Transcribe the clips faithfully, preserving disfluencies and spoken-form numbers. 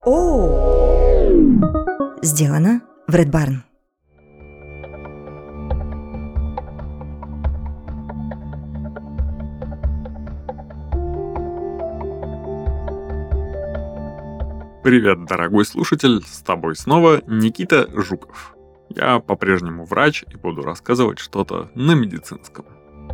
О! Сделано в Red Barn. Привет, дорогой слушатель, с тобой снова Никита Жуков. Я по-прежнему врач и буду рассказывать что-то на медицинском.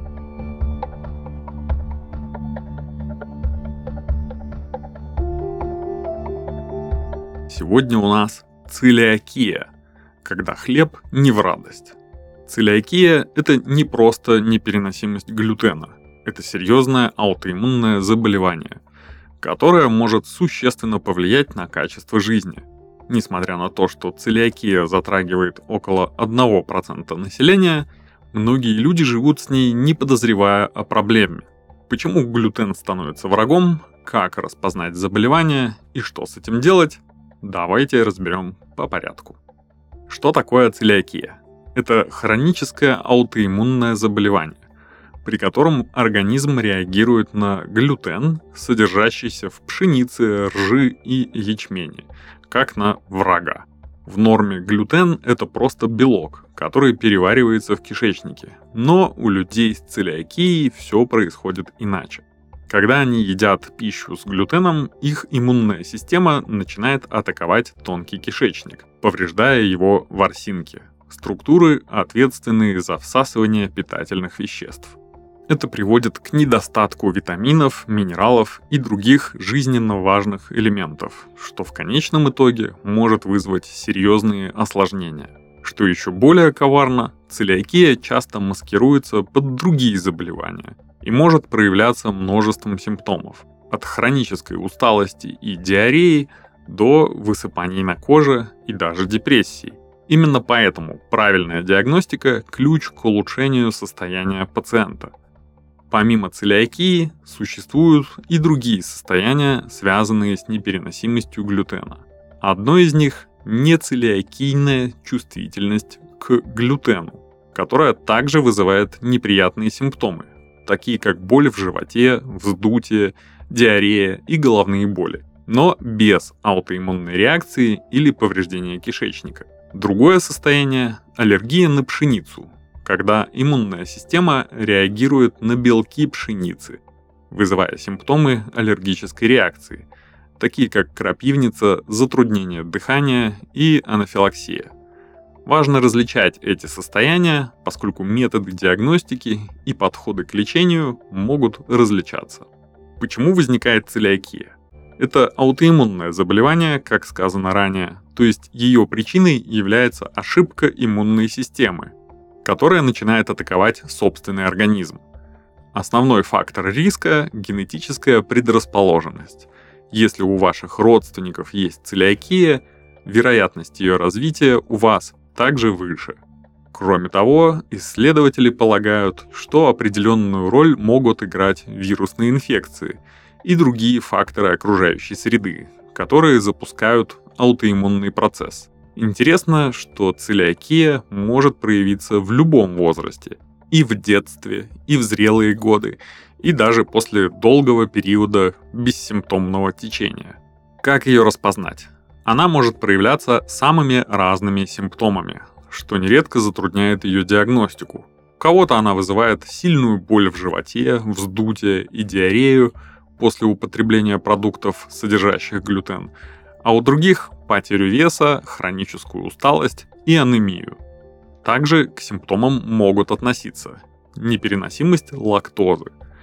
Сегодня у нас целиакия, когда хлеб не в радость. Целиакия – это не просто непереносимость глютена, это серьезное аутоиммунное заболевание, которое может существенно повлиять на качество жизни. Несмотря на то, что целиакия затрагивает около одного процента населения, многие люди живут с ней, не подозревая о проблеме. Почему глютен становится врагом, как распознать заболевание и что с этим делать, давайте разберем по порядку. Что такое целиакия? Это хроническое аутоиммунное заболевание, при котором организм реагирует на глютен, содержащийся в пшенице, ржи и ячмене, как на врага. В норме глютен – это просто белок, который переваривается в кишечнике. Но у людей с целиакией все происходит иначе. Когда они едят пищу с глютеном, их иммунная система начинает атаковать тонкий кишечник, повреждая его ворсинки – структуры, ответственные за всасывание питательных веществ. Это приводит к недостатку витаминов, минералов и других жизненно важных элементов, что в конечном итоге может вызвать серьезные осложнения. Что еще более коварно, целиакия часто маскируется под другие заболевания и может проявляться множеством симптомов, от хронической усталости и диареи до высыпаний на коже и даже депрессии. Именно поэтому правильная диагностика – ключ к улучшению состояния пациента. Помимо целиакии, существуют и другие состояния, связанные с непереносимостью глютена. Одно из них – нецелиакийная чувствительность к глютену, которая также вызывает неприятные симптомы, такие как боль в животе, вздутие, диарея и головные боли, но без аутоиммунной реакции или повреждения кишечника. Другое состояние – аллергия на пшеницу, когда иммунная система реагирует на белки пшеницы, вызывая симптомы аллергической реакции, такие как крапивница, затруднение дыхания и анафилаксия. Важно различать эти состояния, поскольку методы диагностики и подходы к лечению могут различаться. Почему возникает целиакия? Это аутоиммунное заболевание, как сказано ранее, то есть ее причиной является ошибка иммунной системы, которая начинает атаковать собственный организм. Основной фактор риска – генетическая предрасположенность. Если у ваших родственников есть целиакия, вероятность ее развития у вас также выше. Кроме того, исследователи полагают, что определенную роль могут играть вирусные инфекции и другие факторы окружающей среды, которые запускают аутоиммунный процесс. Интересно, что целиакия может проявиться в любом возрасте, и в детстве, и в зрелые годы, и даже после долгого периода бессимптомного течения. Как ее распознать? Она может проявляться самыми разными симптомами, что нередко затрудняет ее диагностику. У кого-то она вызывает сильную боль в животе, вздутие и диарею после употребления продуктов, содержащих глютен, а у других – потерю веса, хроническую усталость и анемию. Также к симптомам могут относиться непереносимость лактозы,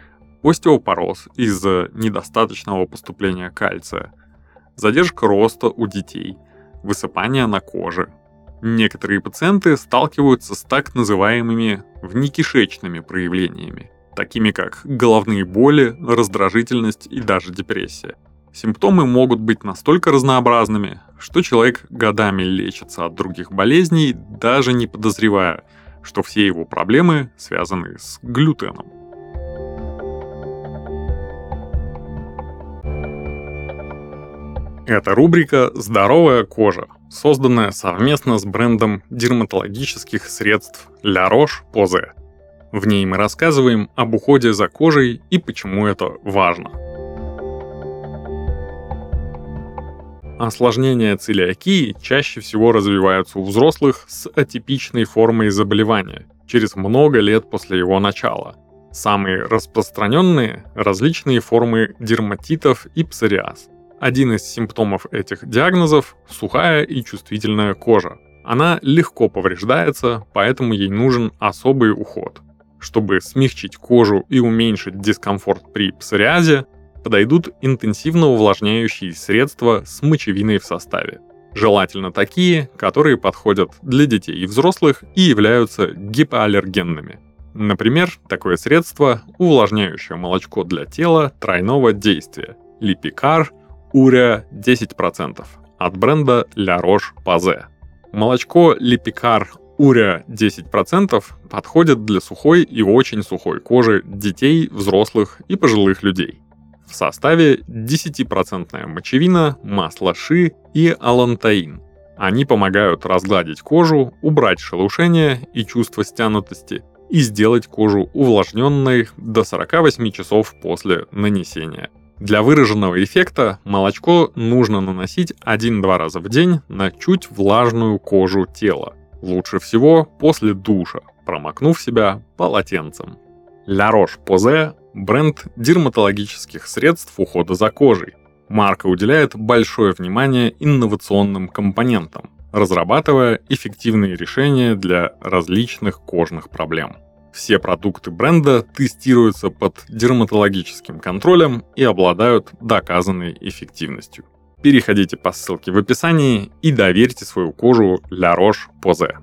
остеопороз из-за недостаточного поступления кальция, задержка роста у детей, высыпание на коже. Некоторые пациенты сталкиваются с так называемыми внекишечными проявлениями, такими как головные боли, раздражительность и даже депрессия. Симптомы могут быть настолько разнообразными, что человек годами лечится от других болезней, даже не подозревая, что все его проблемы связаны с глютеном. Это рубрика «Здоровая кожа», созданная совместно с брендом дерматологических средств La Roche-Posay. В ней мы рассказываем об уходе за кожей и почему это важно. Осложнения целиакии чаще всего развиваются у взрослых с атипичной формой заболевания через много лет после его начала. Самые распространенные – различные формы дерматитов и псориаз. Один из симптомов этих диагнозов – сухая и чувствительная кожа. Она легко повреждается, поэтому ей нужен особый уход. Чтобы смягчить кожу и уменьшить дискомфорт при псориазе, подойдут интенсивно увлажняющие средства с мочевиной в составе. Желательно такие, которые подходят для детей и взрослых и являются гипоаллергенными. Например, такое средство – увлажняющее молочко для тела тройного действия Липикар Уреа десять процентов от бренда La Roche-Posay. Молочко Липикар Уреа десять процентов подходит для сухой и очень сухой кожи детей, взрослых и пожилых людей. В составе десятипроцентная мочевина, масло ши и алантаин. Они помогают разгладить кожу, убрать шелушение и чувство стянутости и сделать кожу увлажненной до сорока восьми часов после нанесения. Для выраженного эффекта молочко нужно наносить один-два раза в день на чуть влажную кожу тела. Лучше всего после душа, промокнув себя полотенцем. La Roche-Posay – бренд дерматологических средств ухода за кожей. Марка уделяет большое внимание инновационным компонентам, разрабатывая эффективные решения для различных кожных проблем. Все продукты бренда тестируются под дерматологическим контролем и обладают доказанной эффективностью. Переходите по ссылке в описании и доверьте свою кожу La Roche-Posay.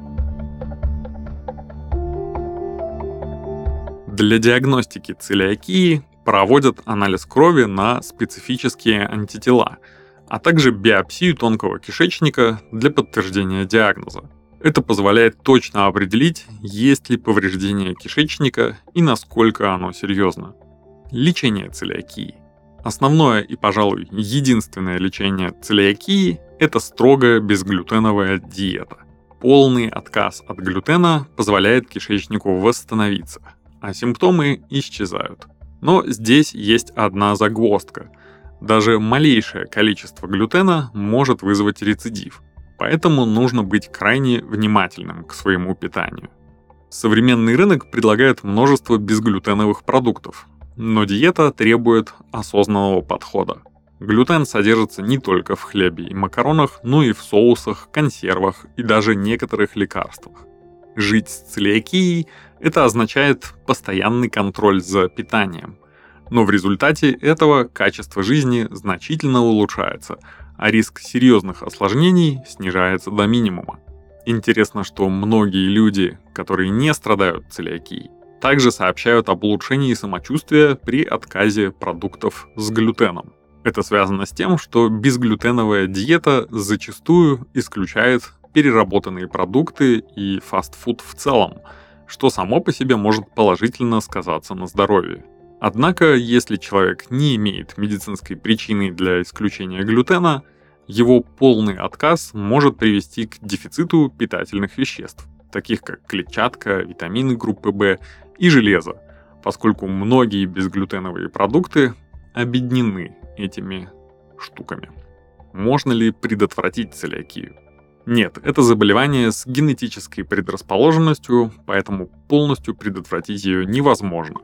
Для диагностики целиакии проводят анализ крови на специфические антитела, а также биопсию тонкого кишечника для подтверждения диагноза. Это позволяет точно определить, есть ли повреждение кишечника и насколько оно серьезно. Лечение целиакии. Основное и, пожалуй, единственное лечение целиакии – это строгая безглютеновая диета. Полный отказ от глютена позволяет кишечнику восстановиться, а симптомы исчезают. Но здесь есть одна загвоздка. Даже малейшее количество глютена может вызвать рецидив, поэтому нужно быть крайне внимательным к своему питанию. Современный рынок предлагает множество безглютеновых продуктов, но диета требует осознанного подхода. Глютен содержится не только в хлебе и макаронах, но и в соусах, консервах и даже некоторых лекарствах. Жить с целиакией – это означает постоянный контроль за питанием. Но в результате этого качество жизни значительно улучшается, а риск серьезных осложнений снижается до минимума. Интересно, что многие люди, которые не страдают целиакией, также сообщают об улучшении самочувствия при отказе продуктов с глютеном. Это связано с тем, что безглютеновая диета зачастую исключает переработанные продукты и фастфуд в целом, что само по себе может положительно сказаться на здоровье. Однако, если человек не имеет медицинской причины для исключения глютена, его полный отказ может привести к дефициту питательных веществ, таких как клетчатка, витамины группы В и железо, поскольку многие безглютеновые продукты обеднены этими штуками. Можно ли предотвратить целиакию? Нет, это заболевание с генетической предрасположенностью, поэтому полностью предотвратить ее невозможно.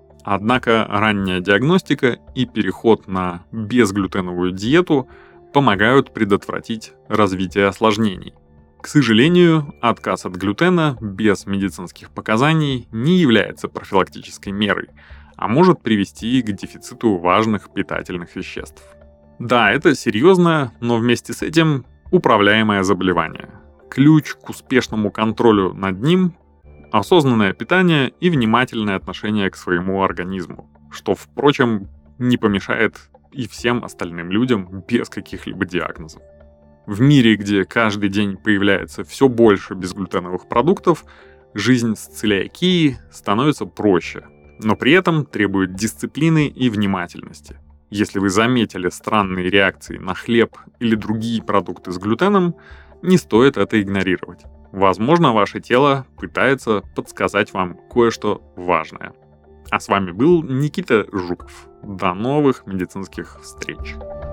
Однако ранняя диагностика и переход на безглютеновую диету помогают предотвратить развитие осложнений. К сожалению, отказ от глютена без медицинских показаний не является профилактической мерой, а может привести к дефициту важных питательных веществ. Да, это серьезное, но вместе с этим управляемое заболевание. Ключ к успешному контролю над ним – осознанное питание и внимательное отношение к своему организму, что, впрочем, не помешает и всем остальным людям без каких-либо диагнозов. В мире, где каждый день появляется все больше безглютеновых продуктов, жизнь с целиакией становится проще, но при этом требует дисциплины и внимательности. Если вы заметили странные реакции на хлеб или другие продукты с глютеном, не стоит это игнорировать. Возможно, ваше тело пытается подсказать вам кое-что важное. А с вами был Никита Жуков. До новых медицинских встреч!